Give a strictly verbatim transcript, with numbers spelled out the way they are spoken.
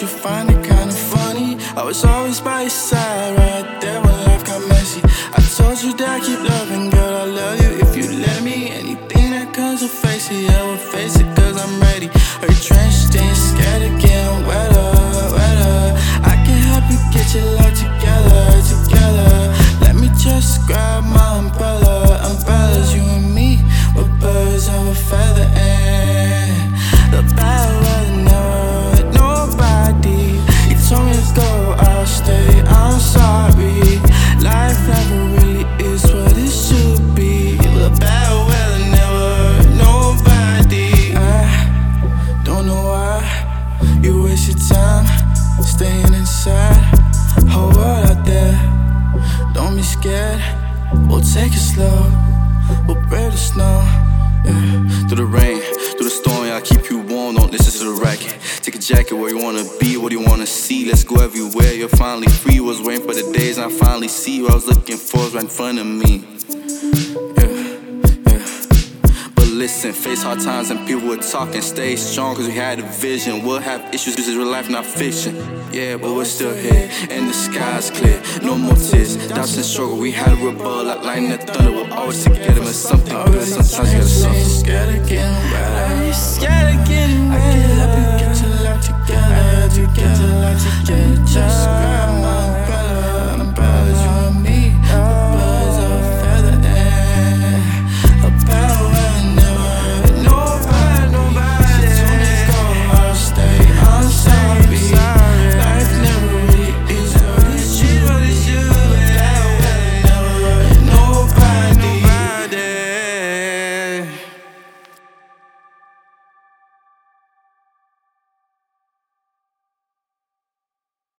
you find it kinda funny. I was always by your side, right there when life got messy. I told you that I keep loving, girl, I love you if you let me. Anything that comes, will face it, yeah, we'll face it, cause I'm ready. Are you drenched in, scared of getting wetter, wetter? I can help you get your life together, together. Let me just grab my umbrella, umbrellas, you and me, we're birds of a feather, and the bad weather never hurt nobody. You told me to go, I'll stay, I'm sorry. Life never really is what it should be. The bad weather never hurt nobody. I don't know why you waste your time staying inside. Whole world out there, don't be scared. We'll take it slow, we'll brave the snow, yeah. Through the rain, through the storm, yeah, I keep you warm, don't listen to the racket. Take a jacket where you wanna be, what do you wanna see? Let's go everywhere, you're finally free. Was waiting for the days and I finally see what I was looking for is right in front of me. Yeah, yeah. But listen, face hard times and people were talking. Stay strong cause we had a vision. We'll have issues, this is real life, not fiction. Yeah, but we're still here, and the sky's clear. No more tears, doubts and struggle. We had a rebel like lightning and thunder. We're always together when something good. Sometimes you gotta suffer. Scared of getting better, Scared of getting I can help you